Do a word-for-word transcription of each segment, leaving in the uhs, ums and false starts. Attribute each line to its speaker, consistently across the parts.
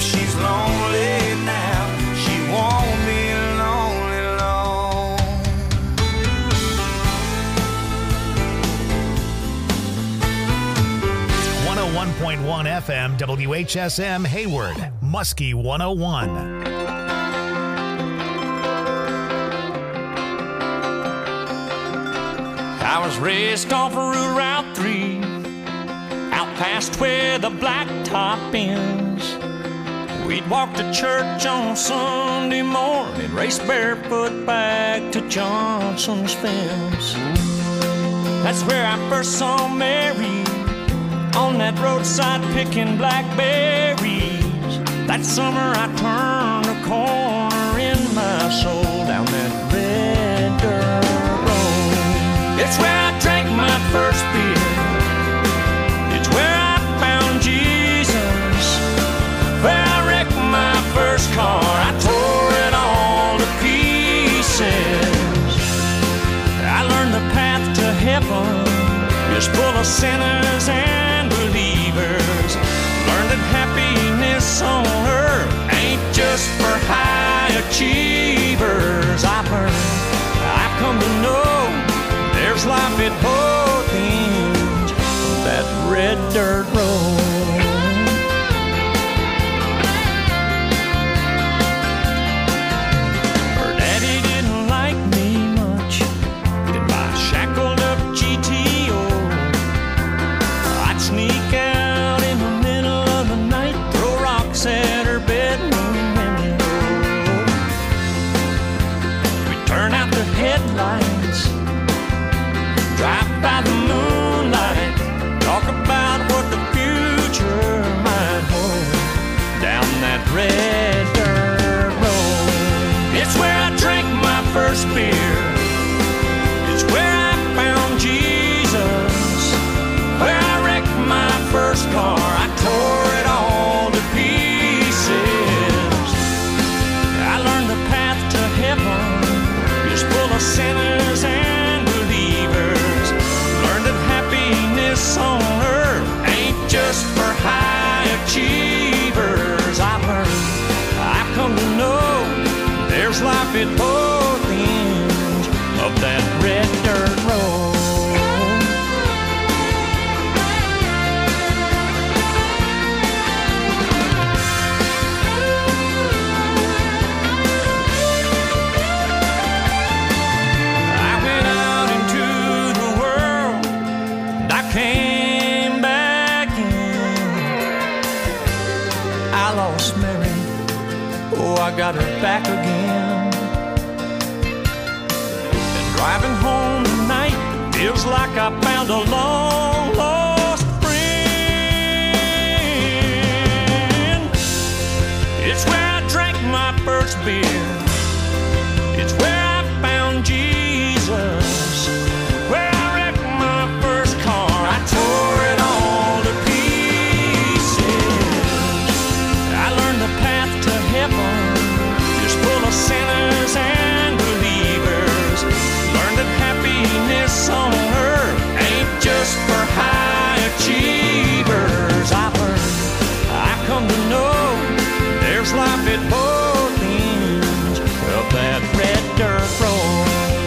Speaker 1: she's lonely now, she won't be lonely long.
Speaker 2: one oh one point one F M W H S M Hayward, Muskie one oh one.
Speaker 3: I was raced off of Route three, out past where the blacktop ends. We'd walk to church on Sunday morning, race barefoot back to Johnson's fence. That's where I first saw Mary, on that roadside picking blackberries. That summer I turned a corner in my soul down that red dirt road. It's where I drank my first beer. It's where I found Jesus. Where I wrecked my first car. I tore it all to pieces. I learned the path to heaven is full of sinners and believers. Learned that happiness on earth ain't just for high achievers. I've learned, I've come to know there's life at both ends of that red dirt road. Her daddy didn't like me much, in my shackled up G T O. I'd sneak out in the middle of the night, throw rocks at her bedroom window. We'd turn out the headlights, drive by the moonlight, talk about what the future might hold down that red dirt road. It's where I drank my first beer. It's where I found Jesus. Where I wrecked my first car. I tore it all to pieces. I learned the path to heaven is full of sinners and believers. Learned that happiness on earth ain't just for high achievers. I've learned, I've come to know there's life at both ends of that red dirt road. I went out into the world and I came back in. I lost Mary, oh, I got her back again. And driving home tonight feels like I found a long lost friend. It's where I drank my first beer. It's where I found Jesus. Where I wrecked my first car. I tore it all to pieces. I learned the path to heaven is full of sinners and believers. Learned that happiness on earth ain't just for high achievers. I've learned, I've come to know there's life at both ends of that red dirt road.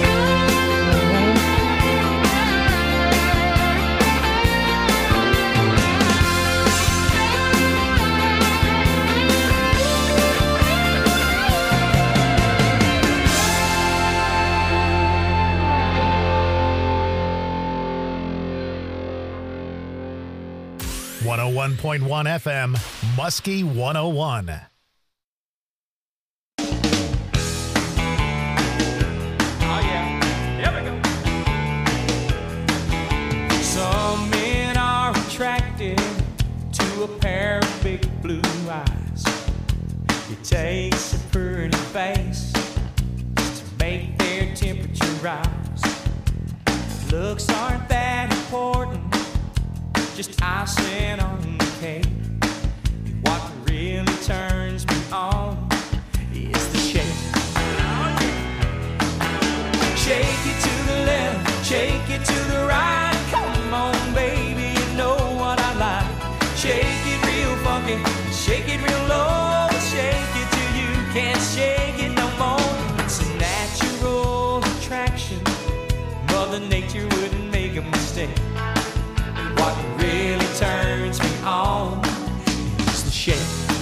Speaker 2: one oh one point one F M, Muskie one oh one.
Speaker 1: Oh yeah, there we go. Some men are attracted to a pair of big blue eyes. It takes a pretty face to make their temperature rise. Looks aren't that important, just icing on the cake. What really turns me on is the shake. Shake it to the left, shake it to the right. Come on, baby, you know what I like. Shake it real funky, shake it real low. mistake. What really turns me on is the shake.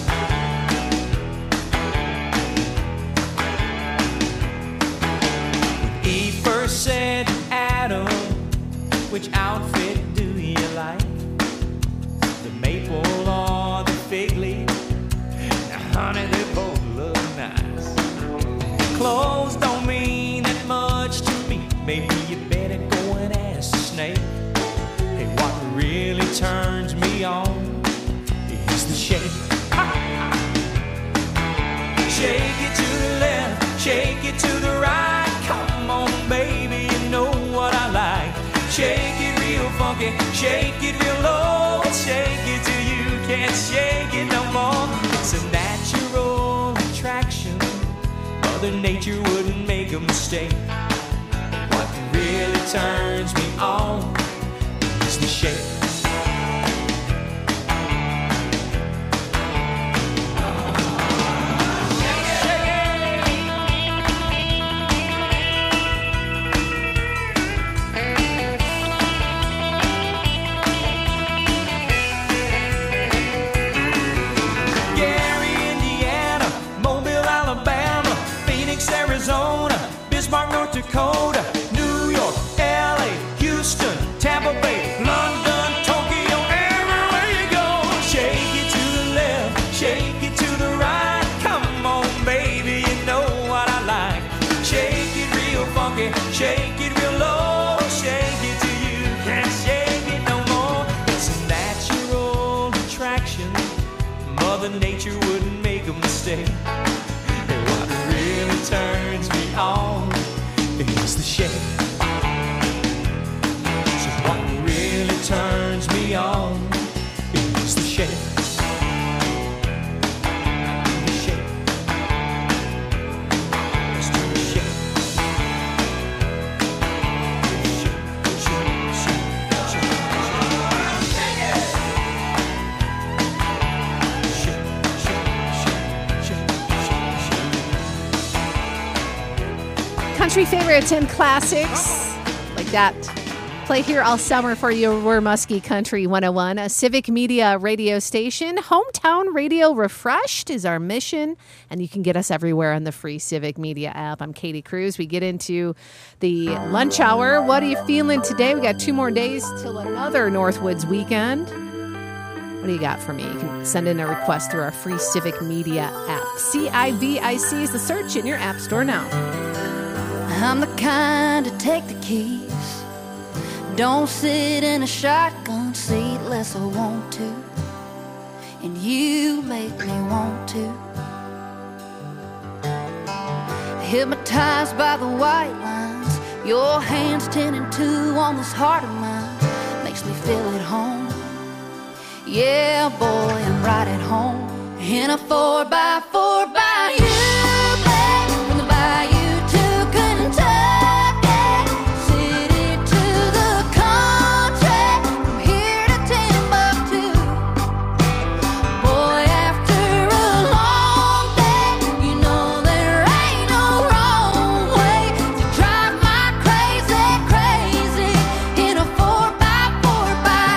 Speaker 1: When Eve first said to Adam, which outfit do you like? The maple or the fig leaf? Now, honey, they both look nice. Clothes don't mean that much to me. Maybe you better go and ask the snake. Hey, what really turns me on is the shake. Shake it to the left, shake it to the right. Come on, baby, you know what I like. Shake it real funky, shake it real low. Shake it till you can't shake it no more. It's a natural attraction. Mother Nature wouldn't make a mistake. What really turns me on is the shake. Arizona, Bismarck, North Dakota, New York, L A, Houston, Tampa Bay, London, Tokyo, everywhere you go. Shake it to the left, shake it to the right. Come on, baby, you know what I like. Shake it real funky, shake it real low. Shake it till you can't shake it no more. It's a natural attraction. Mother Nature wouldn't make a mistake. Turns me on is the shake. So what really turns me on is the shake. The shake. Let's do the shake. Shake, shake, shake, shake, shake it. Shake, shake, shake, shake, shake, shake.
Speaker 4: Country favorites and classics like that play here all summer for you. We're Muskie Country one oh one, a Civic Media radio station. Hometown Radio Refreshed is our mission, and you can get us everywhere on the free Civic Media app. I'm Katie Cruz. We get into the lunch hour. What are you feeling today? We got two more days till another Northwoods weekend. What do you got for me? You can send in a request through our free Civic Media app. C I V I C is the search in your app store now.
Speaker 5: I'm the kind to take the keys. Don't sit in a shotgun seat unless I want to. And you make me want to. Hypnotized by the white lines, your hands ten and two on this heart of mine. Makes me feel at home. Yeah, boy, I'm right at home. In a four by four by you, babe. From the bayou to Kentucky, city to the country, from here to Timbuktu. Boy, after a long day, you know there ain't no wrong way to drive my crazy, crazy in a four by four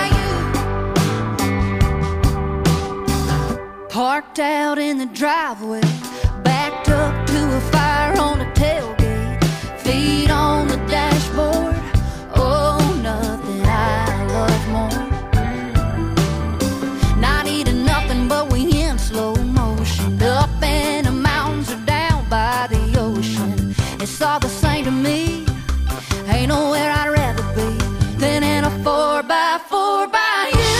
Speaker 5: by you. Parked out in the driveway, backed up to a fire on the tailgate, feet on the dashboard. Oh, nothing I love more. Not eating nothing, but we in slow motion. Up in the mountains or down by the ocean. It's all the same to me. Ain't nowhere I'd rather be than in a four by four by you.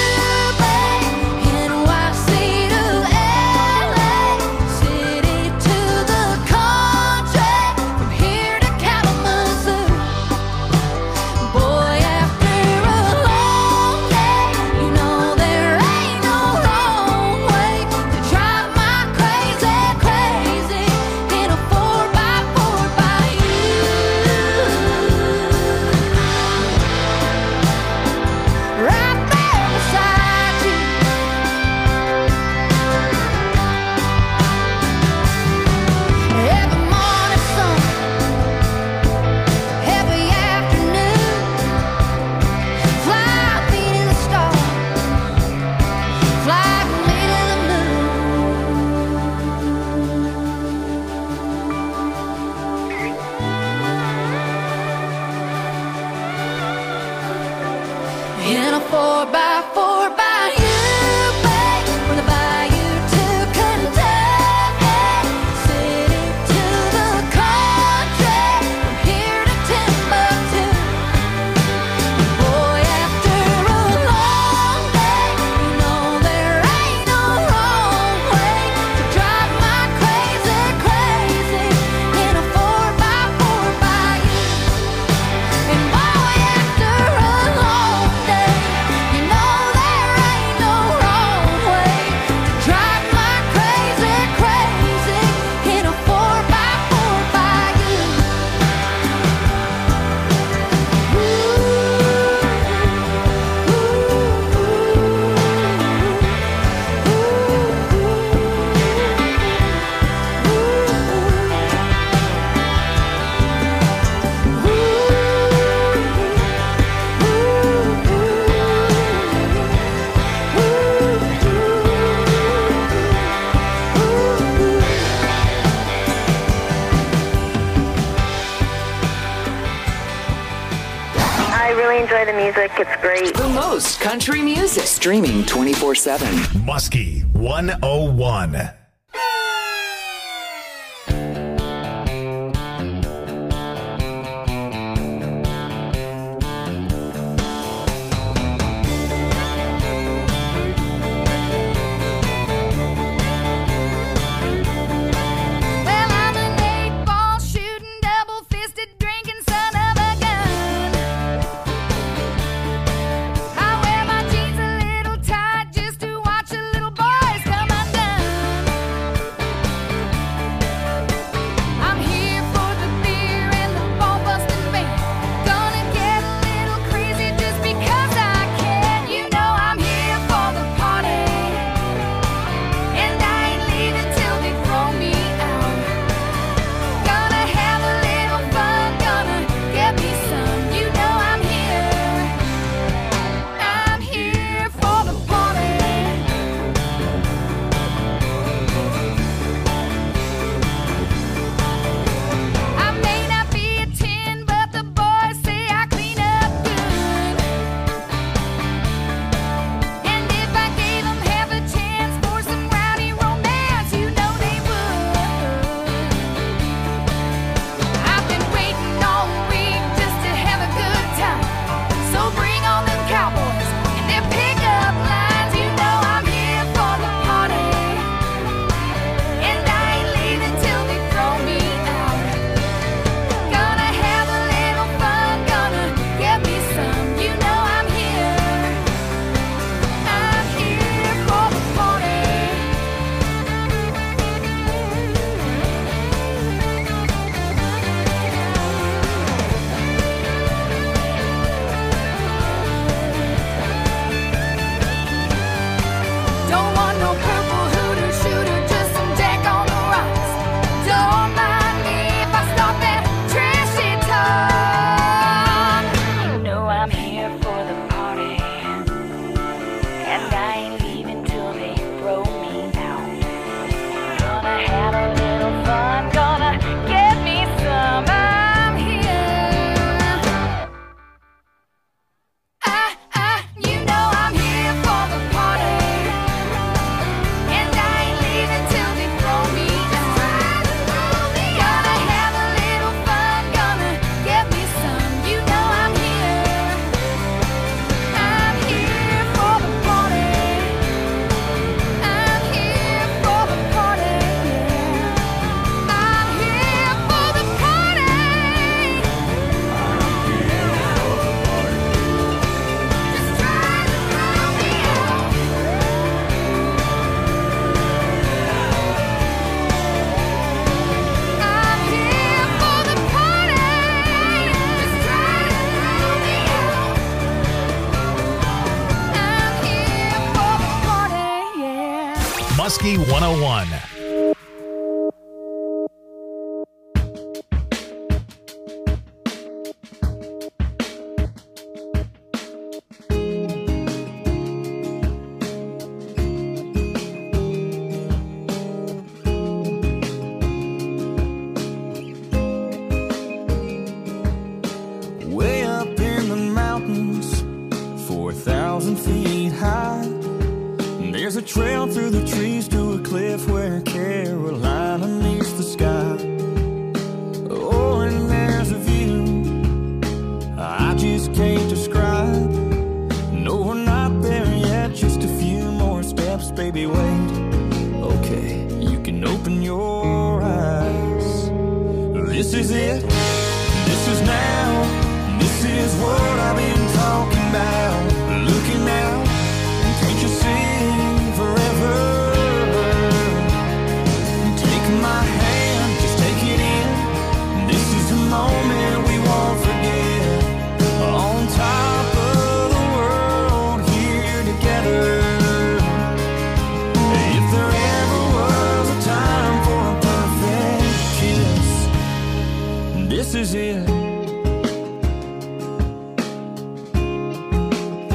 Speaker 6: music. It's great.
Speaker 7: The most country music. Streaming twenty-four seven.
Speaker 2: Muskie one oh one. Muskie one oh one.
Speaker 1: Way up in the mountains, four thousand feet high, there's a trail through the trees to a cliff where Carolina meets the sky. Oh, and there's a view I just can't describe. No, we're not there yet, just a few more steps, baby, wait. Okay, you can open your eyes. This is it, this is now, this is what I've been talking about. Looking out, can't you see forever? Take my hand, just take it in. This is a moment we won't forget. On top of the world, here together. If there ever was a time for a perfect kiss, this is it.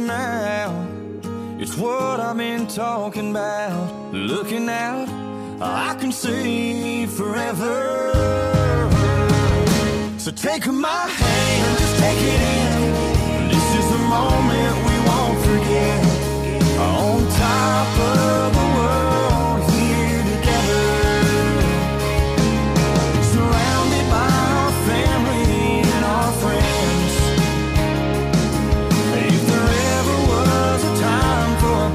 Speaker 1: now. It's what I've been talking about. Looking out, I can see forever. So take my hand, just take it in. This is the moment we won't forget. On top of the world, here together. Surrounded by our family and our friends. If there ever was a time for a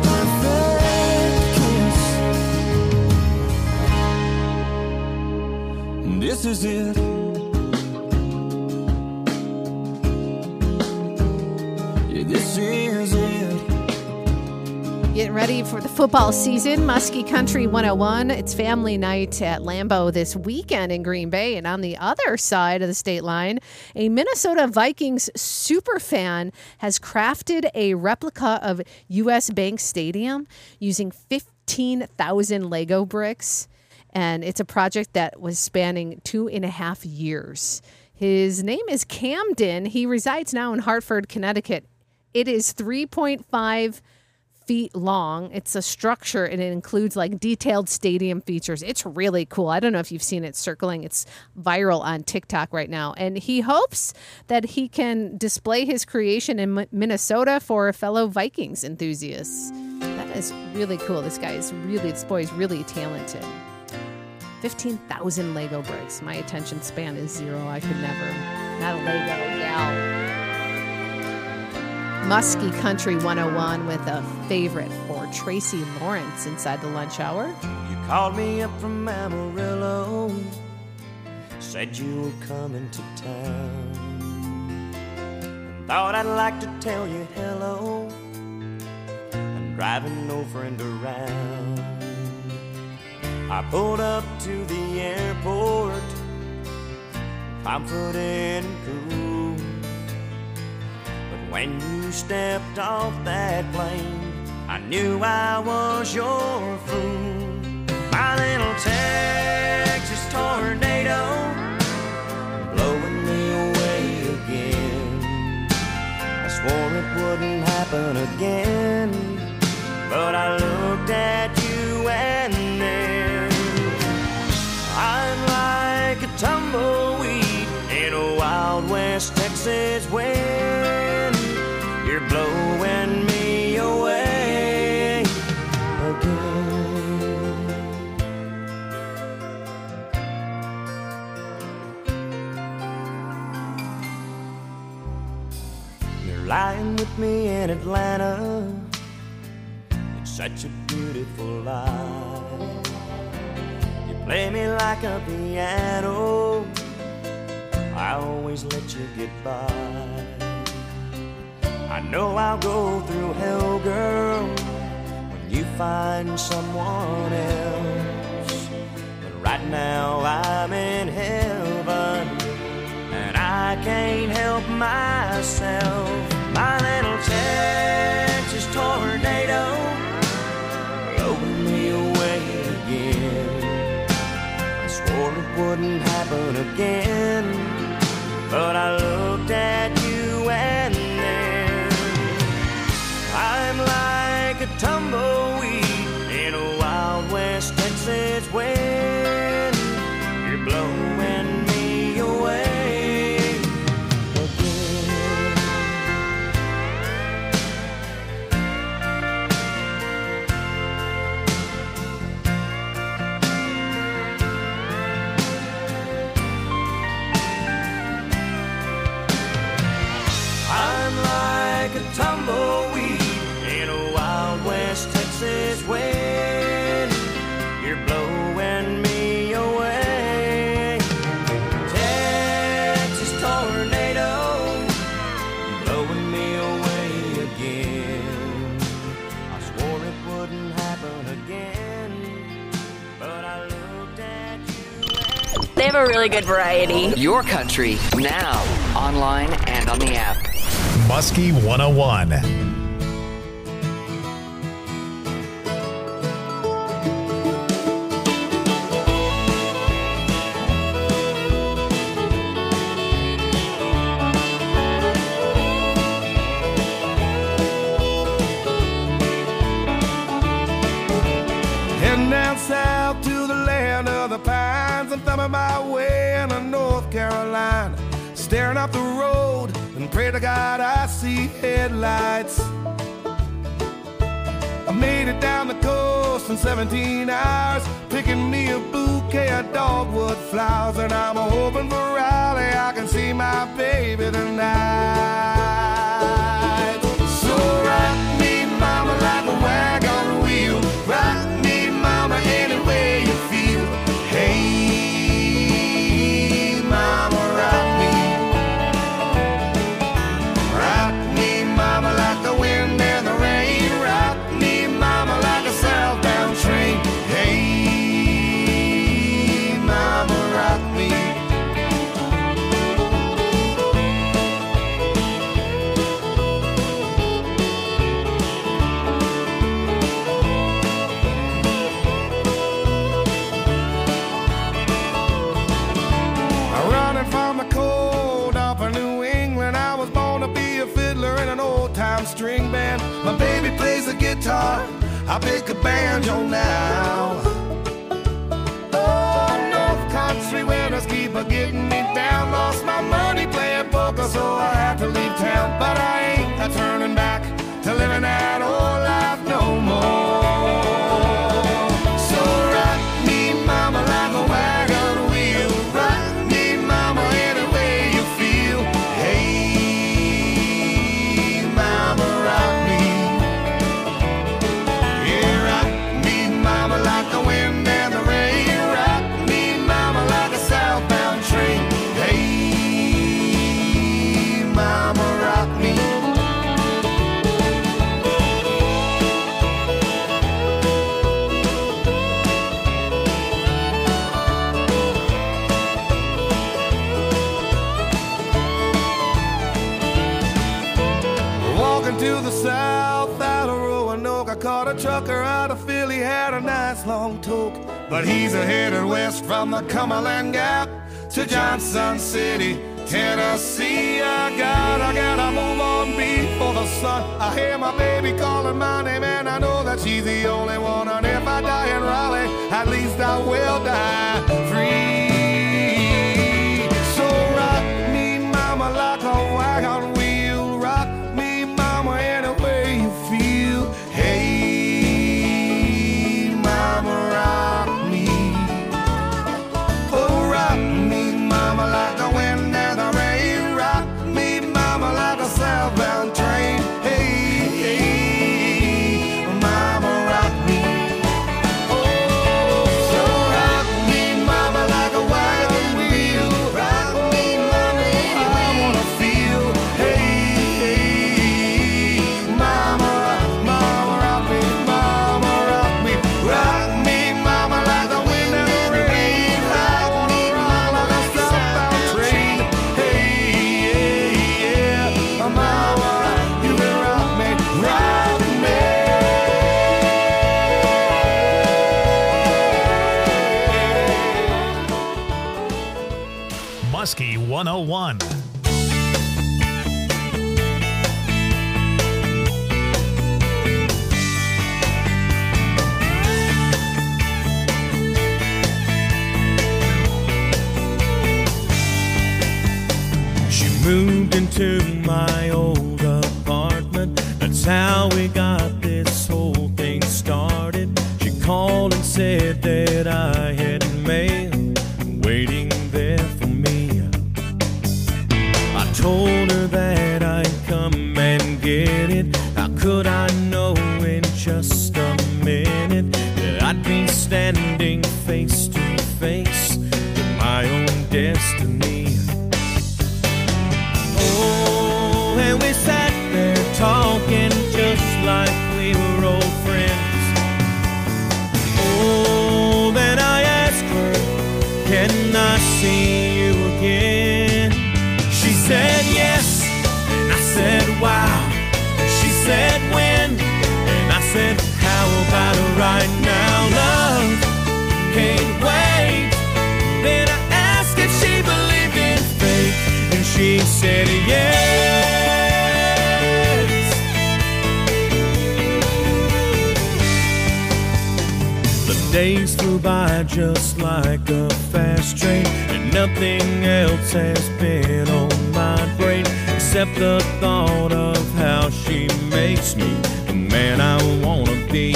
Speaker 1: perfect kiss, this is it. This is it.
Speaker 4: Getting ready for the football season. Muskie Country one oh one. It's family night at Lambeau this weekend in Green Bay. And on the other side of the state line, a Minnesota Vikings super fan has crafted a replica of U S Bank Stadium using fifteen thousand Lego bricks. And it's a project that was spanning two and a half years. His name is Camden. He resides now in Hartford, Connecticut. It is three point five feet long. It's a structure, and it includes like detailed stadium features. It's really cool. I don't know if you've seen it circling. It's viral on TikTok right now. And he hopes that he can display his creation in M- Minnesota for fellow Vikings enthusiasts. That is really cool. This guy is really, this boy is really talented. fifteen thousand Lego bricks. My attention span is zero. I could never. Not a Lego gal. Muskie Country one oh one with a favorite for Tracy Lawrence inside the lunch hour.
Speaker 1: You called me up from Amarillo, said you were coming to town. Thought I'd like to tell you hello. I'm driving no friend around. I pulled up to the airport, confident and cool. When you stepped off that plane, I knew I was your fool. My little Texas tornado, blowing me away again. I swore it wouldn't happen again, but I looked at you and then I'm like a tumbleweed in a Wild West Texas wind. You're blowing me away again. You're lying with me in Atlanta. It's such a beautiful life. You play me like a piano. I always let you get by. I know I'll go through hell, girl, when you find someone else. But right now I'm in heaven, and I can't help myself. My little Texas tornado, blowing me away again. I swore it wouldn't happen again, but I looked at you and then I'm like a tumbleweed in a Wild West Texas wind. You're blowing me away again. I'm like a tumbleweed in a Wild West Texas wind. You're blowing me away. Texas tornado, blowing me away again. I swore it wouldn't happen again, but I looked at you.
Speaker 6: They have a really good variety.
Speaker 7: Your country, now, online and on the app.
Speaker 2: Muskie one oh one.
Speaker 8: staring up the road and pray to God I see headlights. I made it down the coast in seventeen hours, picking me a bouquet of dogwood flowers, and I'm hoping for Raleigh I can see my baby tonight. So rock me, mama, like a wagon wheel. Rock me, mama, any way you feel. Hey, mama, rock me. Rock me, mama, like the wind and the rain. Rock me, mama, like a southbound train. Hey, mama, rock me. Running from the cold up in New England, I was born to be a fiddler in an old-time string band. My baby plays the guitar, I pick a banjo now. Oh, North Country winners keep a getting me down. Lost my money playing poker, so I had to leave town. But I ain't a turning back to living that old life no more. So rock me, mama, like a wagon wheel. Rock me, mama, any way you feel. Hey, mama, rock me. Yeah, rock me, mama, like the wind and the rain. Rock me, mama, like a southbound train. Hey, mama, rock me. Walking to the south out of Roanoke, I caught a trucker out of Philly, had a nice long toke. But he's a headed west from the Cumberland Gap to Johnson City, Tennessee. I gotta, gotta move on before the sun. I hear my baby calling my name, and I know that she's the only one. And if I die in Raleigh, at least I will die free. So rock me, mama, like a wagon wheel. Rock me, mama, any way you feel. Hey, mama, rock me. Oh, rock me, mama, like the wind and the rain. Rock me, mama, like a southbound train. Hey, hey, mama, rock me. Oh, so rock me, mama, like a wagon wheel. Rock me, mama, any way I wanna feel. Hey, hey, mama, mama, rock me, mama, rock me. Rock me, mama, like the wind and the rain. Rock me, mama, like a southbound train. Hey, yeah, yeah, mama, you can rock me, rock me.
Speaker 2: Muskie one oh one.
Speaker 1: She moved into my old apartment. That's how we got this whole thing started. She called and said that I had mail waiting there for me. I told her that I'd come and get it. How could I know in just a minute that I'd be standing face to face with my own destiny? Oh, and we sat there talking just like we were old friends. Oh, then I asked her, can I see you again? She said yes, and I said wow. And she said when, and I said how about right now? Love can't wait. Then I asked if she believed in fate, and she said yes. The days flew by just like a fast train, and nothing else has been on except the thought of how she makes me the man I want to be.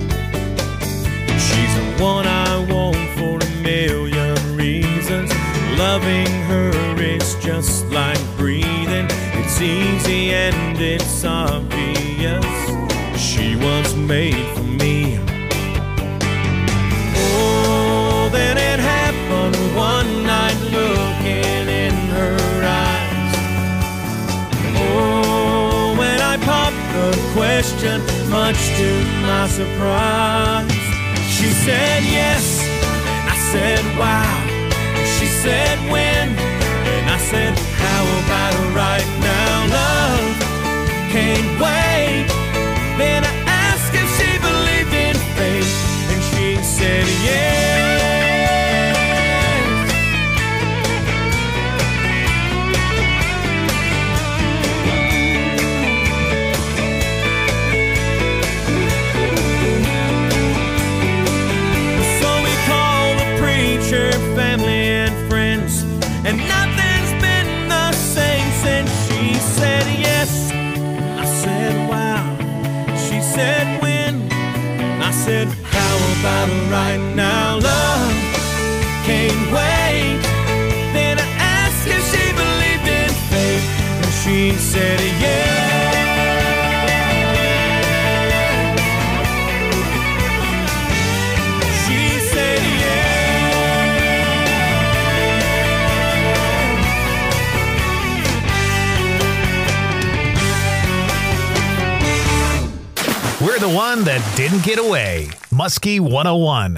Speaker 1: She's the one I want for a million reasons. Loving her is just like breathing. It's easy and it's obvious. She was made for me. Oh, then it happened one night, looking in her eyes. Oh, when I popped the question, much to my surprise, she said yes, and I said wow. She said when, and I said how about right now, love can't wait. Then I asked if she believed in fate, and she said yes. So we called the preacher, family and friends, and nothing's been the same since she said yes. I said wow. She said when, I said how about right now, love can't wait. Then I asked if she believed in fate, and she said yeah. She said
Speaker 2: We're the one that didn't get away. Muskie one oh one.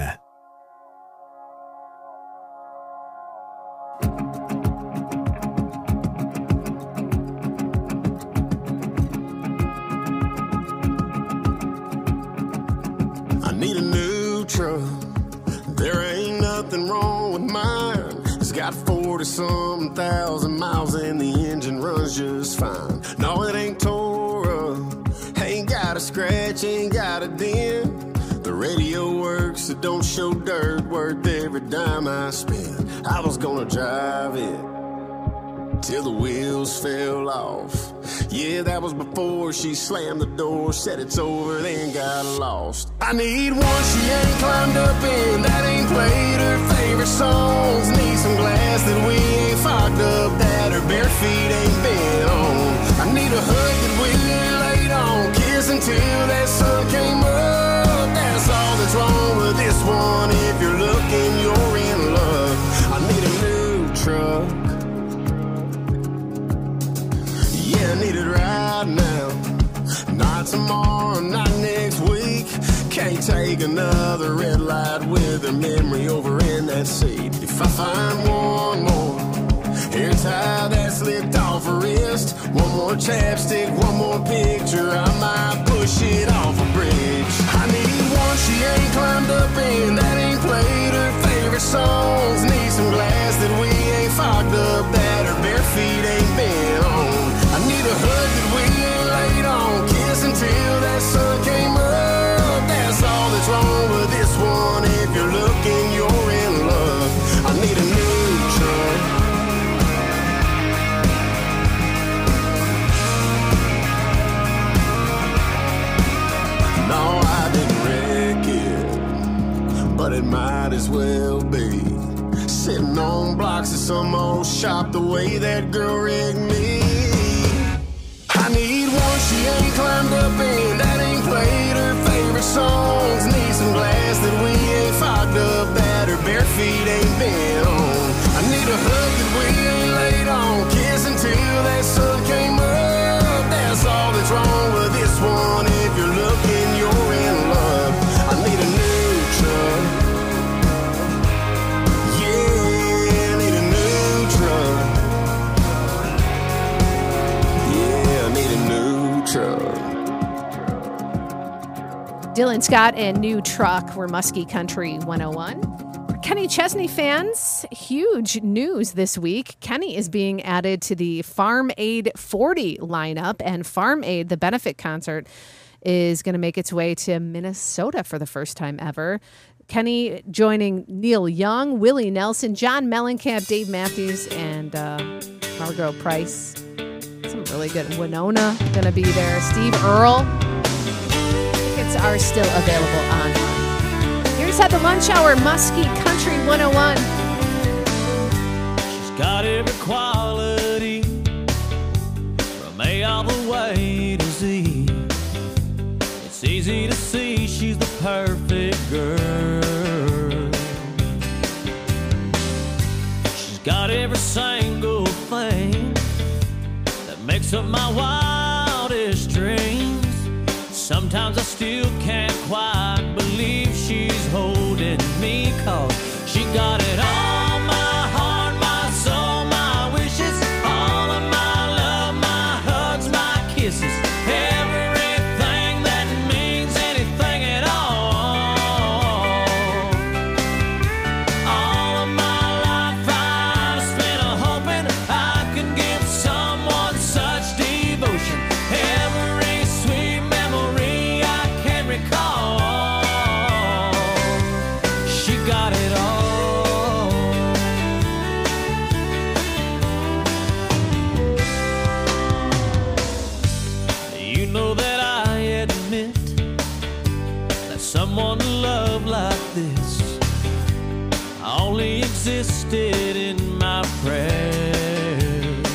Speaker 9: I need a new truck. There ain't nothing wrong with mine. It's got forty-some thousand miles and the engine runs just fine. No, it ain't tore up. Ain't got a scratch, ain't got a dent. The radio works, it don't show dirt. Worth every dime I spent. I was gonna drive it till the wheels fell off. Yeah, that was before she slammed the door, said it's over, then got lost. I need one she ain't climbed up in, that ain't played her favorite songs. Need some glass that we ain't fogged up, that her bare feet ain't been on. I need a hug that we laid on, kiss until that sun came up. That's all that's wrong with this one. If you're looking, you're in luck. I need a new truck. Yeah, I need it right now. Not tomorrow, not next week. Can't take another red light with her memory over in that seat. If I find one more hair tie that's slipped off her wrist, one more chapstick, one more picture, I might push it off a bridge. I need one she ain't climbed up in, that ain't played her favorite songs. Need some glass that we ain't fogged up, that her bare feet ain't been on. I need a hug that we ain't laid on, kiss until that sun came up. That's all that's wrong with this one. If you're looking, you're in love. I need a new truck. No, I didn't wreck it, but it might as well be. Sitting on blocks of some old shop the way that girl rigged me. I need one she ain't climbed up in, that ain't played her favorite songs. Need some glass that we ain't fogged up, that her bare feet ain't been on. I need a hug that we ain't laid on, kiss until that sun came up. That's all that's wrong with this one. If you're looking, you're in love. I need a new truck. Yeah, I need a new truck. Yeah, I need a new truck.
Speaker 4: Dylan Scott and New Truck. We're Muskie Country one oh one. Kenny Chesney fans, huge news this week. Kenny is being added to the Farm Aid forty lineup, and Farm Aid, the benefit concert, is going to make its way to Minnesota for the first time ever. Kenny joining Neil Young, Willie Nelson, John Mellencamp, Dave Matthews, and uh, Margot Price. Some really good. Winona gonna be there. Steve Earle. Tickets are still available online. Here's at the lunch hour, Muskie Country one oh one.
Speaker 3: She's got every quality from A all the way to Z. It's easy to see she's the perfect girl. She's got every single thing that makes up my wildest dreams. Sometimes I still can't quite believe she's holding me, 'cause she got it all, my heart, my soul, my wishes, all of my love, my hugs, my kisses, everything that means anything at all. All of my life I've spent a hoping I could give someone such devotion. Every sweet memory I can recall, she got it all. You know that I admit that someone to love like this only existed in my prayers,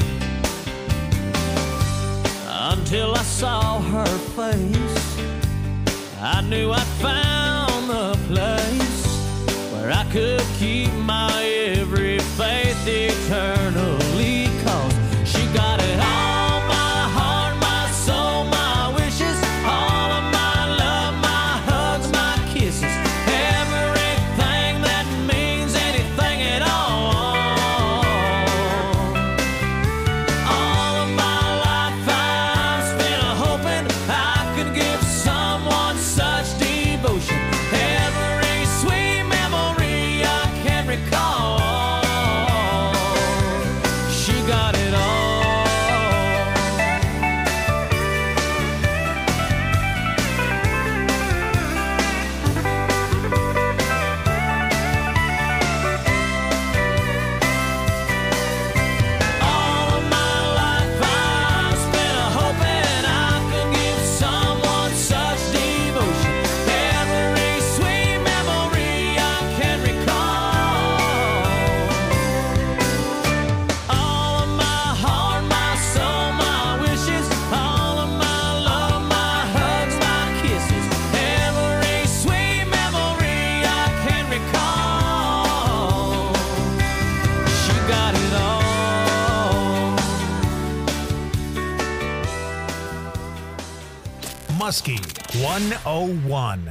Speaker 3: until I saw her face. I knew I'd found the place where I could keep my every faith eternally, 'cause she got it all, my heart, my soul, my wishes, all of my love, my hugs, my kisses, everything that means anything at all. All of my life I've spent a hoping I could give someone such devotion. Every sweet memory I can recall, she got it all. All of my life I've spent a hoping I could give someone such devotion. Every sweet memory I can recall. All of my heart, my soul, my wishes, all of my love, my hugs, my kisses, every sweet memory I can recall. She got it all.
Speaker 2: Muskie one oh one.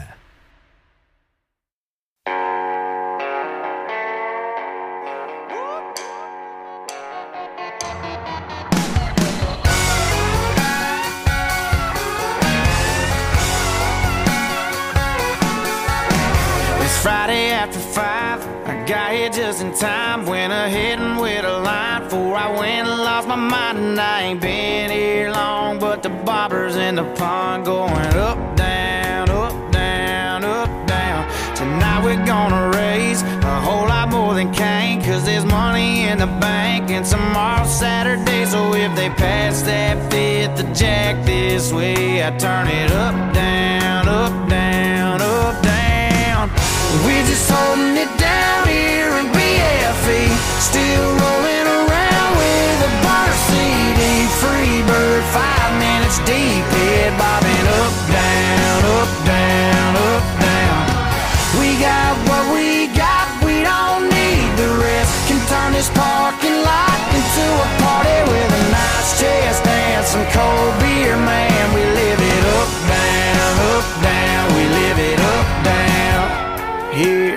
Speaker 1: It's Friday after five. I got here just in time. Went ahead and wait a line before I went and lost my mind. And I ain't been here long, but the bobbers in the pond going up, down, up, down, up, down. Tonight we're gonna raise a whole lot more than Cain, 'cause there's money in the bank and tomorrow's Saturday. So if they pass that fifth of Jack this way, I turn it up, down, up, down, up, down. We're just holding it down here in B F E, still rolling around with a bar C D. Free bird, five minutes deep, head bobbing up, down, up, down, up, down. We got what we got, we don't need the rest. Can turn this parking lot into a party with a nice chest and some cold beer, man. We live it up, down, up, down. We live it up, down here.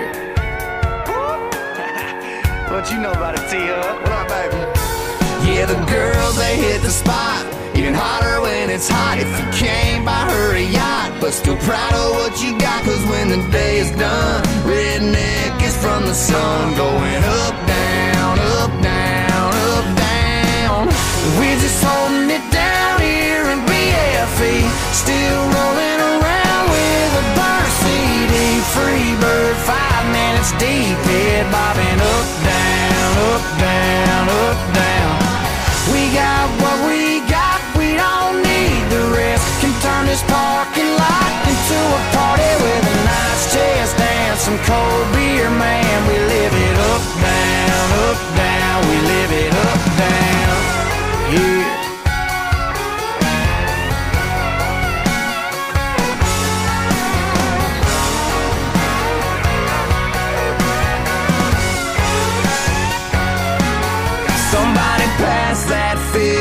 Speaker 1: What you know about it, T-Up? What up, baby? Yeah, the girls, they hit the spot. Even hotter when it's hot. If you can't buy her a yacht, but still proud of what you got, 'cause when the day is done, redneck is from the sun. Going up, down, up, down, up, down. We're just holding it down here in B F E, still rolling around with a burn C D. Free bird, five minutes deep, head bobbing up, down, up, down, up, down. We got what we got.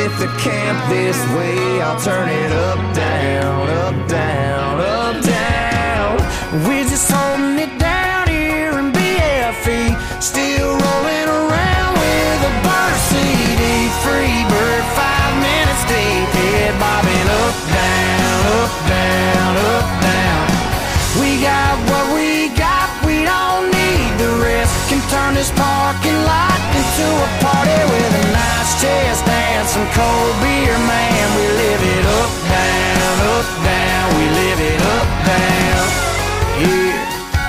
Speaker 1: if you camp this way, I'll turn it up, down, up, down, up, down. We're just holding it down here in B F E, still rolling around with a burner C D. Free bird, five minutes deep, head bobbing up, down, up, down, up, down. We got what we got, we don't need the rest. Can turn this parking lot into a party with a nice chest and some cold beer, man. We live it up, down, up, down. We live it up, down, yeah.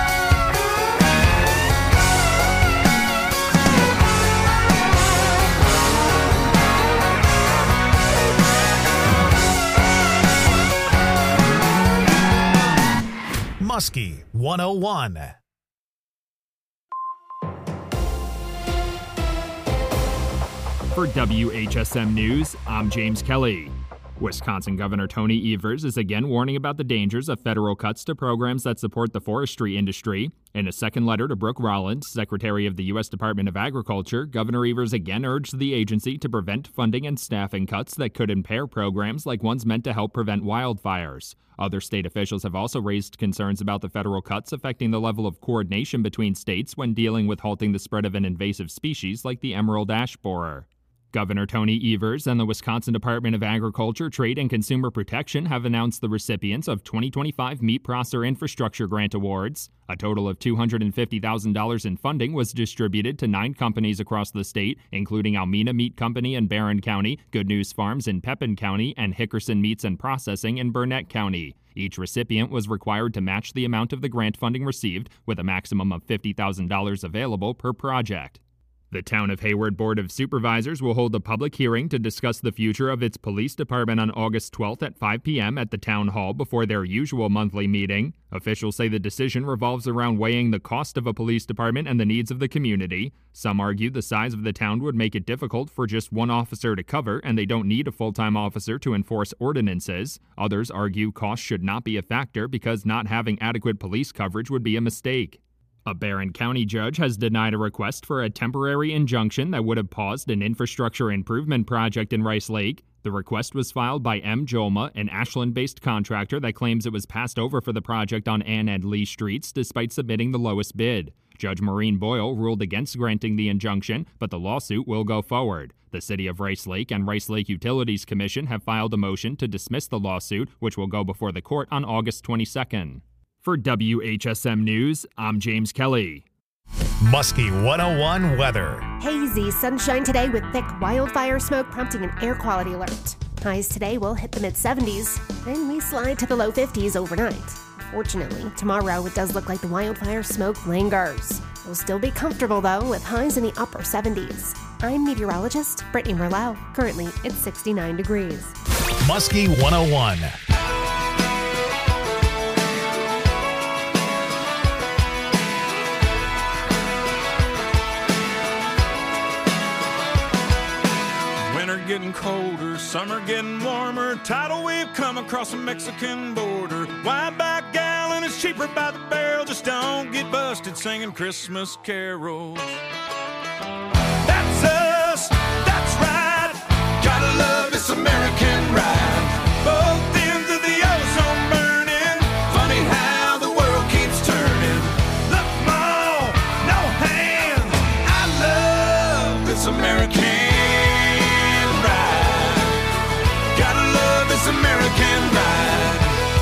Speaker 2: Muskie one oh one.
Speaker 10: For W H S M News, I'm James Kelly. Wisconsin Governor Tony Evers is again warning about the dangers of federal cuts to programs that support the forestry industry. In a second letter to Brooke Rollins, Secretary of the U S Department of Agriculture, Governor Evers again urged the agency to prevent funding and staffing cuts that could impair programs like ones meant to help prevent wildfires. Other state officials have also raised concerns about the federal cuts affecting the level of coordination between states when dealing with halting the spread of an invasive species like the emerald ash borer. Governor Tony Evers and the Wisconsin Department of Agriculture, Trade, and Consumer Protection have announced the recipients of twenty twenty-five Meat Processor Infrastructure Grant Awards. A total of two hundred fifty thousand dollars in funding was distributed to nine companies across the state, including Almena Meat Company in Barron County, Good News Farms in Pepin County, and Hickerson Meats and Processing in Burnett County. Each recipient was required to match the amount of the grant funding received, with a maximum of fifty thousand dollars available per project. The Town of Hayward Board of Supervisors will hold a public hearing to discuss the future of its police department on August twelfth at five p.m. at the Town Hall before their usual monthly meeting. Officials say the decision revolves around weighing the cost of a police department and the needs of the community. Some argue the size of the town would make it difficult for just one officer to cover, and they don't need a full-time officer to enforce ordinances. Others argue cost should not be a factor because not having adequate police coverage would be a mistake. A Barron County judge has denied a request for a temporary injunction that would have paused an infrastructure improvement project in Rice Lake. The request was filed by M. Jolma, an Ashland-based contractor that claims it was passed over for the project on Ann and Lee Streets despite submitting the lowest bid. Judge Maureen Boyle ruled against granting the injunction, but the lawsuit will go forward. The City of Rice Lake and Rice Lake Utilities Commission have filed a motion to dismiss the lawsuit, which will go before the court on August twenty-second. For W H S M News, I'm James Kelly.
Speaker 2: Muskie one oh one weather.
Speaker 11: Hazy sunshine today with thick wildfire smoke prompting an air quality alert. Highs today will hit the mid seventies, then we slide to the low fifties overnight. Fortunately, tomorrow it does look like the wildfire smoke lingers. We'll still be comfortable though with highs in the upper seventies. I'm meteorologist Brittany Merlau. Currently, it's sixty-nine degrees.
Speaker 2: Muskie one oh one.
Speaker 3: Getting colder, summer getting warmer, tidal wave come across the Mexican border. Wide back gallon is cheaper by the barrel, just don't get busted singing Christmas carols. That's us, that's right, gotta love this American ride. Both ends of the ozone burning, funny how the world keeps turning. Look, Ma, no hands, I love this American American ride.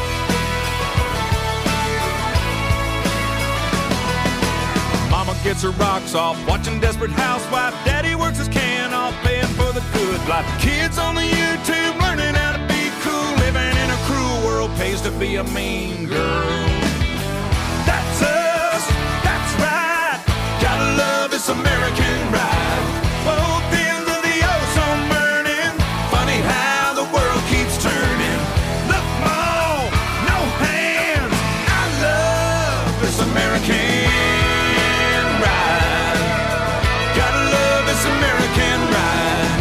Speaker 3: Mama gets her rocks off, watching Desperate Housewife. Daddy works his can off, paying for the good life. Kids on the YouTube learning how to be cool. Living in a cruel world pays to be a mean girl. That's us, that's right. Gotta love this American ride. Both ends of the ozone burning. Funny how the world keeps turning. Look, Ma, no hands. I love this American ride. Gotta love this American ride.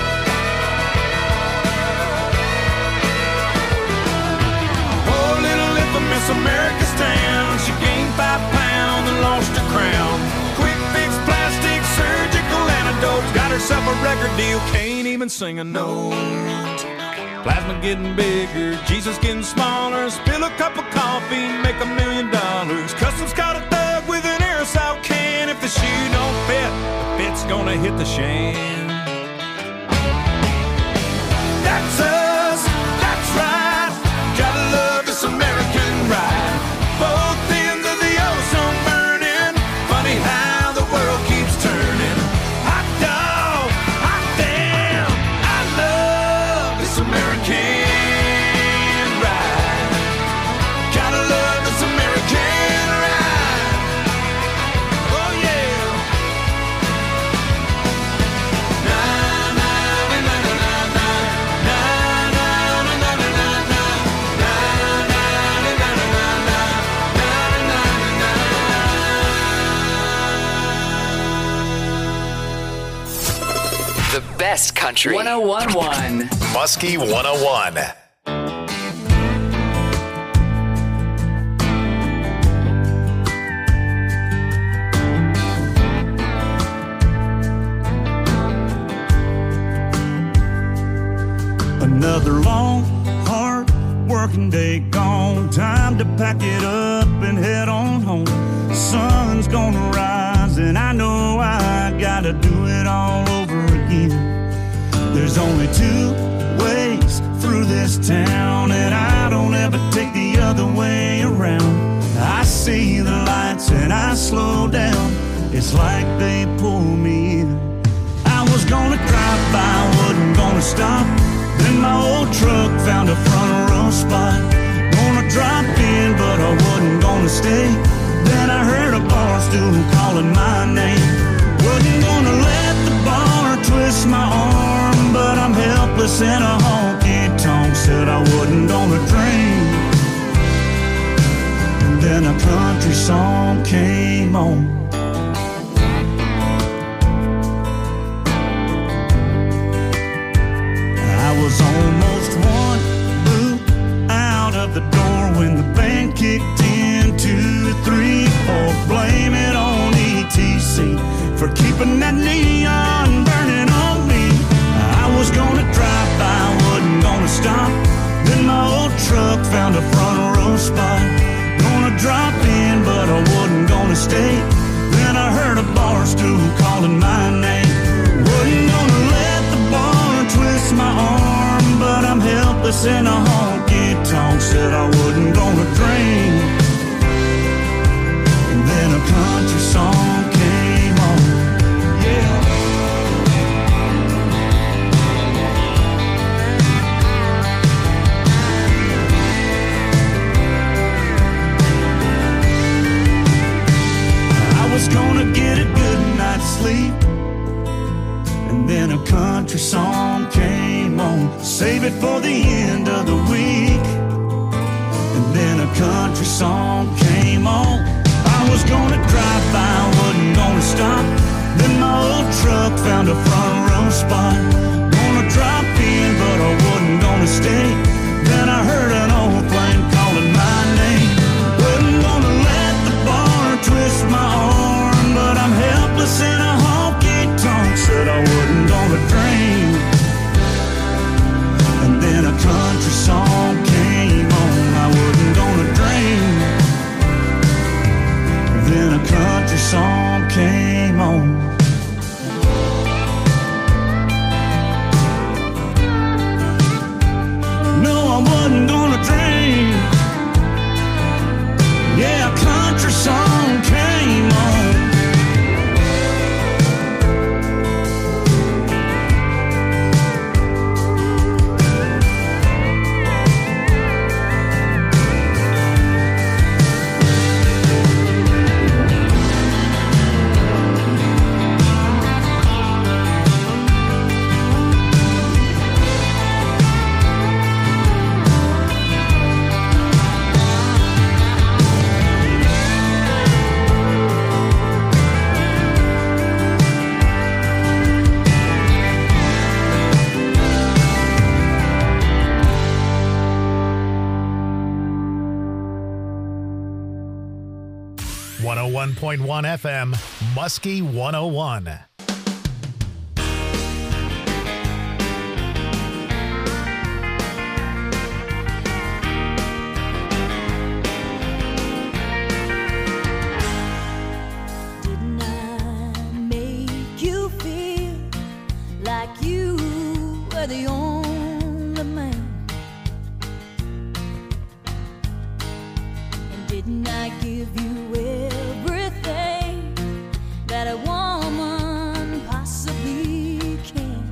Speaker 3: Oh, little infamous America's town. She gained five pounds and lost her crown. Quick fix, plastic, surgical antidotes. Got herself a record deal, can't even
Speaker 1: women sing a note. Plasma getting bigger, Jesus getting smaller. Spill a cup of coffee, make a million dollars. Customs caught a thug with an aerosol can. If the shoe don't fit, the fit's gonna hit the shan. That's us, that's right. Gotta love this American ride. Both ends of the ozone burning. Funny how the world keeps turning. Hot dog, hot damn. I love this American ride. Gotta love this American ride. Oh yeah. Na na na na na na na na na na na na
Speaker 7: The best country. one oh one point one.
Speaker 2: Muskie one oh one.
Speaker 12: Another long, hard working day gone. Time to pack it up and head on home. Sun's gonna rise and I know I gotta do it all over again. There's only two ways through this town, and I don't ever take the other way around. I see the lights and I slow down. It's like they pull me in. I was gonna drive by, wasn't gonna stop. Then my old truck found a front row spot. Gonna drop in, but I wasn't gonna stay. Then I heard a bar stool calling my name. Wasn't gonna let the bar twist my arm, but I'm helpless in a honky-tonk. Said I wasn't gonna drink. And then a country song came on. I was almost one boot out of the door when the band kicked in. Two, three, four, blame it on E T C for keeping that neon burning on me. I was gonna drive by, wasn't gonna stop. Then my old truck found a front row spot. Gonna drop in, but I wasn't gonna stay. Then I heard a bar stool calling my name. Wasn't gonna let the bar twist my arm, but I'm helpless in a honky-tonk. Said I wasn't gonna drink. And then a country song came on. Yeah. I was gonna get a good night's sleep, and then a country song came on. Save it for the end of the week. And then a country song came on. I was gonna drive by, wasn't gonna stop. Then my old truck found a front row spot. Gonna drop in, but I wasn't gonna stay. Then I heard an old flame calling my name. Wasn't gonna let the bar twist my arm, but I'm helpless in a honky-tonk. Said I wasn't gonna drink. And then a country song came on. I wasn't gonna drink. Then a country song came on. No, I wasn't gonna drink. Yeah, a country song came on.
Speaker 2: one oh one point one F M, Muskie one oh one.
Speaker 5: like you were the only man? And didn't I give you everything that a woman possibly can?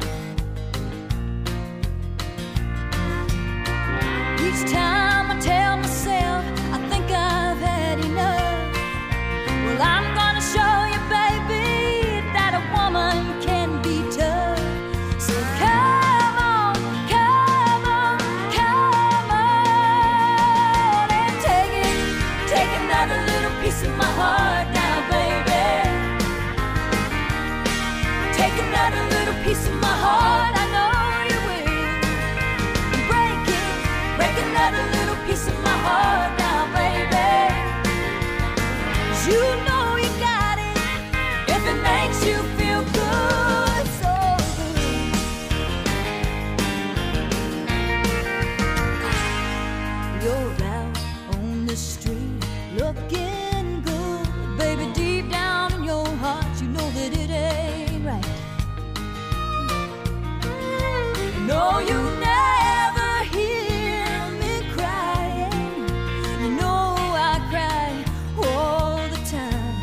Speaker 5: Each time I tell myself I think I've had enough, well, I'm gonna show you, baby, that a woman can be tough. So come on, come on, come on, and take it, take another little piece of my heart now, baby. Take another little piece of my heart, I know you will. Break it, break another little piece of my heart now, baby. 'Cause you know you got it if it makes you feel good, so good. You're out on the street looking good, baby. Deep down in your heart, you know that it ain't right. No, you never hear me crying. You know I cry all the time.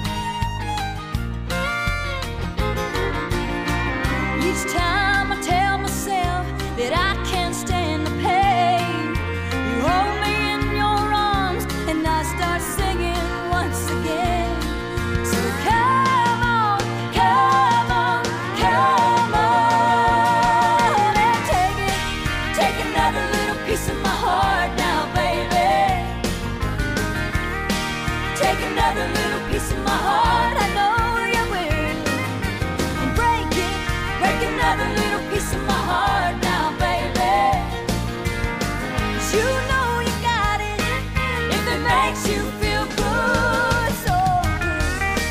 Speaker 5: Each time I tell myself that I can't stand the pain, you hold me in your arms and I start singing once again. So come on, come on, come on, and take it, take another little piece of my heart now, baby. Take another little piece of my heart, I know you will. And break it, break another little piece of my heart now, baby. 'Cause you know you got it if it makes you feel good, so good.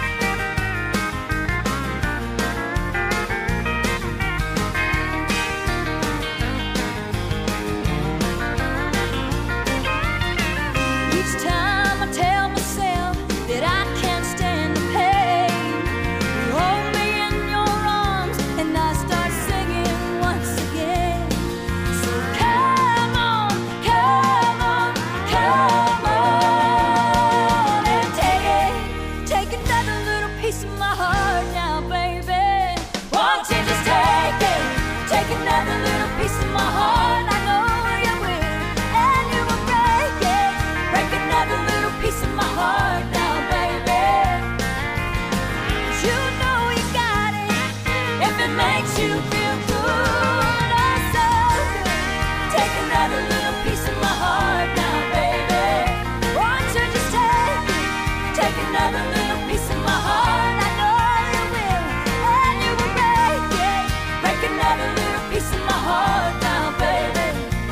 Speaker 5: Each time I tell myself that I can't stand the pain, you hold me in your arms and I start singing once again. So come on, come on, come on, and take it, take another little piece of my heart now, baby. Won't you just take it, take another little piece of my heart, I know you will, and you will break it, break another little piece of my heart now, baby. 'Cause you know you got it if it makes you feel good, oh so good. Take another little piece of my heart now, baby. Won't you just take it, take another little piece of my heart, I know you will, and you will break it, break another little piece of my heart now, baby.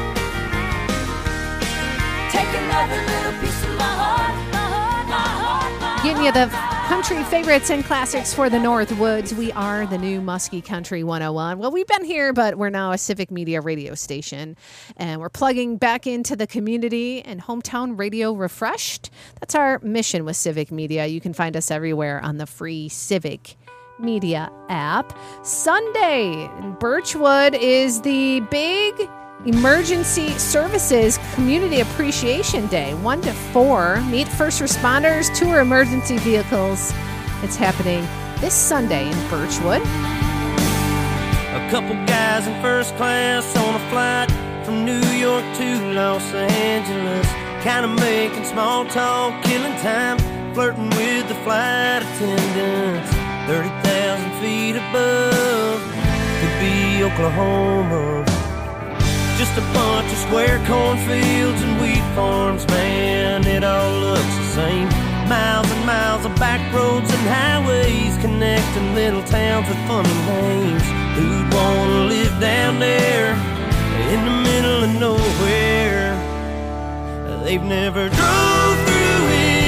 Speaker 5: Take another little piece of my heart, my heart, my heart, my heart.
Speaker 4: Giving you the country favorites and classics for the Northwoods. We are the new Muskie Country one oh one. Well, we've been here, but we're now a Civic Media radio station, and we're plugging back into the community and hometown radio refreshed. That's our mission with Civic Media. You can find us everywhere on the free Civic Media app. Sunday in Birchwood is the big Emergency Services Community Appreciation Day, one to four. Meet first responders, tour emergency vehicles. It's happening this Sunday in Birchwood.
Speaker 13: A couple guys in first class on a flight from New York to Los Angeles, kind of making small talk, killing time, flirting with the flight attendants. thirty thousand feet above, could be Oklahoma. Just a bunch of square cornfields and wheat farms, man, it all looks the same. Miles and miles of back roads and highways connecting little towns with funny names. Who'd want to live down there in the middle of nowhere? They've never drove through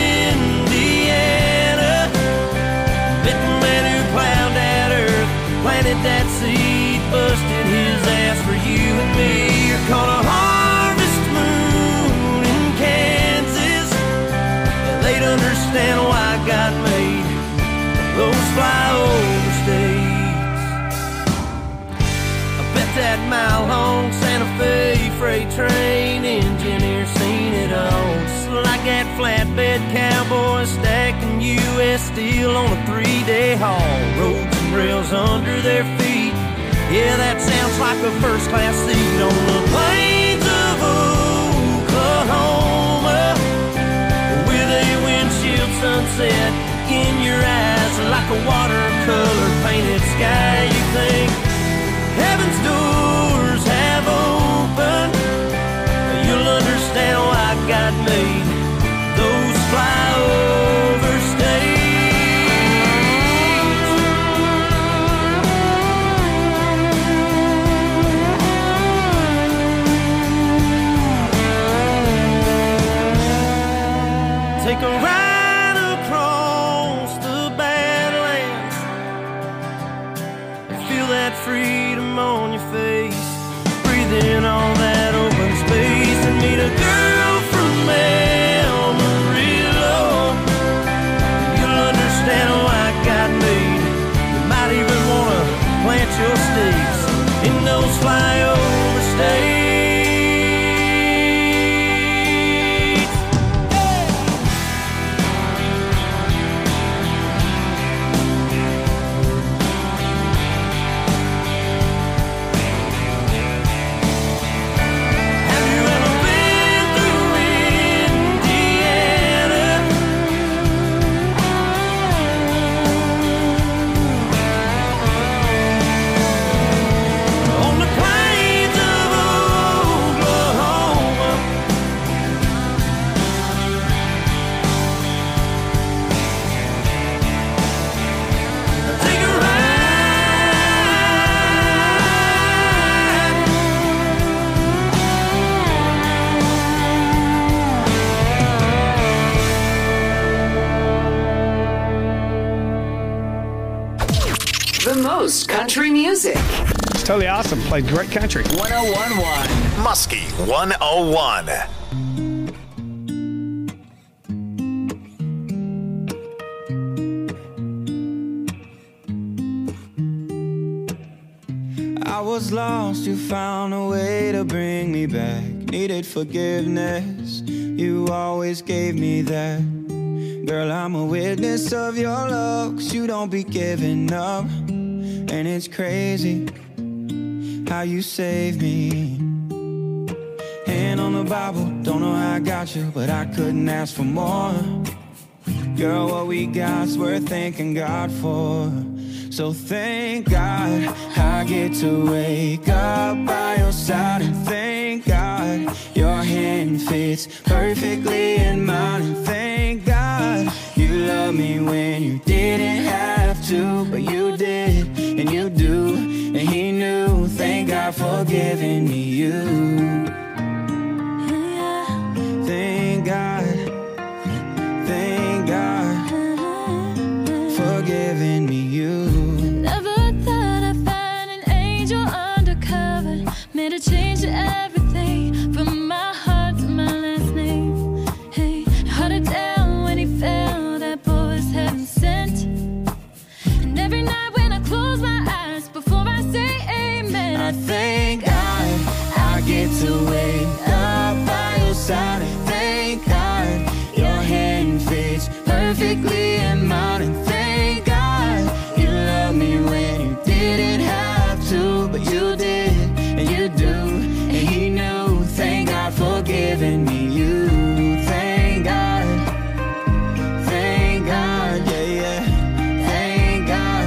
Speaker 13: Indiana, met the man who plowed that earth, planted that seed, busted his ass for you and me. You're called a harvest moon in Kansas. They'd understand why God made those flyover states. that mile-long Santa Fe freight train. Engineer seen it all, just like that flatbed cowboy stacking U S steel on a three-day haul. Roads and rails under their feet. Yeah, that sounds like a first-class seat on the plains of Oklahoma, with a windshield sunset in your eyes like a watercolor painted sky. You think heaven's doors have opened, you'll understand why God made those flyover states. Take a ride across the Badlands, feel that freedom on your face, breathe in all that open space, and meet a girl from Amarillo. You'll understand why God made it. You might even want to plant your stakes in those flyover states.
Speaker 7: Country music.
Speaker 14: It's totally awesome. Played great country.
Speaker 7: one oh one point one
Speaker 2: Muskie one oh one.
Speaker 15: I was lost, you found a way to bring me back. Needed forgiveness, you always gave me that. Girl, I'm a witness of your love, 'cause you don't be giving up. And it's crazy how you saved me. Hand on the Bible, don't know how I got you, but I couldn't ask for more. Girl, what we got's worth thanking God for. So thank God I get to wake up by your side, and thank God your hand fits perfectly in mine, and thank God you love me when you didn't have to, but you did, and you do, and he knew. Thank God for giving me you. Thank God, thank God for giving me you.
Speaker 16: Never thought I'd find an angel undercover, made a change to everything, from my heart to my last name. Hey, held it down when he fell, that boy was heaven sent. And every night when I close my eyes, before I say amen,
Speaker 15: I thank God I get to wake up by your side, and thank God your hand fits perfectly in mine, and thank God you love me when you didn't have to, but you did, and you do, and he knew. Thank God for giving me you. Thank God, thank God, yeah, yeah, thank God.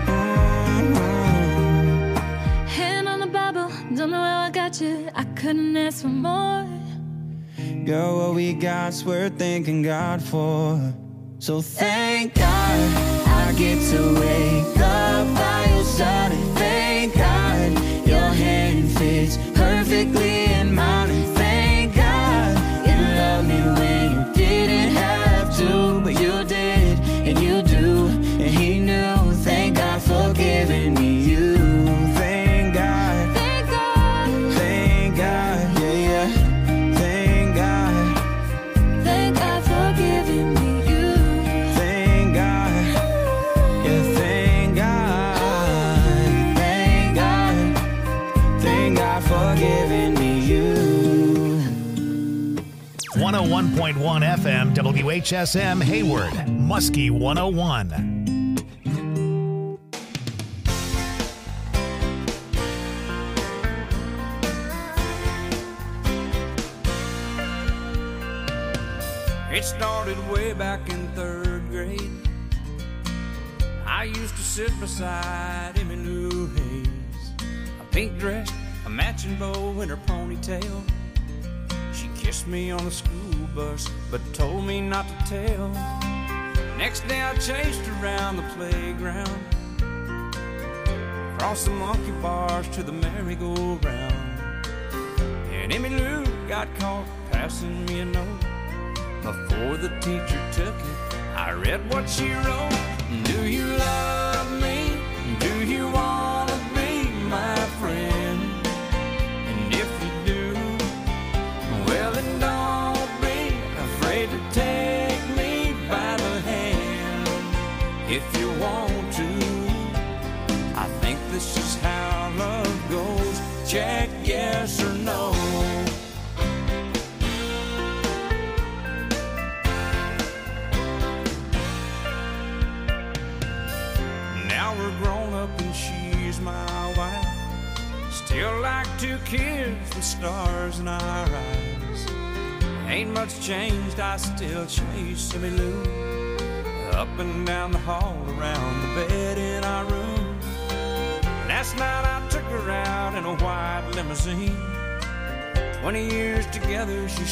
Speaker 15: Mm-hmm.
Speaker 16: hand on the Bible, don't know how I got you, I couldn't ask for more.
Speaker 15: Girl, what we got's worth thanking God for. So thank God I get to wake up by your side, and thank God your hand fits perfectly in mine, and thank God you love me when you didn't have to, but you did, and you do, and he knew. Thank God for giving me you. Thank God,
Speaker 16: thank God,
Speaker 15: thank God, yeah, yeah, thank God,
Speaker 16: thank God for giving me you.
Speaker 15: thank God, yeah, thank God, thank God.
Speaker 2: one oh one point one F M W H S M Hayward, Muskie one oh one.
Speaker 1: It started way back in third grade. I used to sit beside Emmy Lou Hayes, a pink dress, a matching bow in her ponytail. She kissed me on the school bus, but told me not to tell. Next day I chased her around the playground, across the monkey bars to the merry-go-round. And Emmy Lou got caught passing me a note. Before the teacher took it, I read what she wrote. Do you love me? Do you wanna be my friend? And if you do, well then don't be afraid to take me by the hand. If you want to, I think this is how love goes. Check yes or no. We're grown up and she's my wife. Still like two kids with stars in our eyes. Ain't much changed, I still chase Emmy Lou up and down the hall, around the bed in our room. Last night I took her out in a white limousine. Twenty years together, she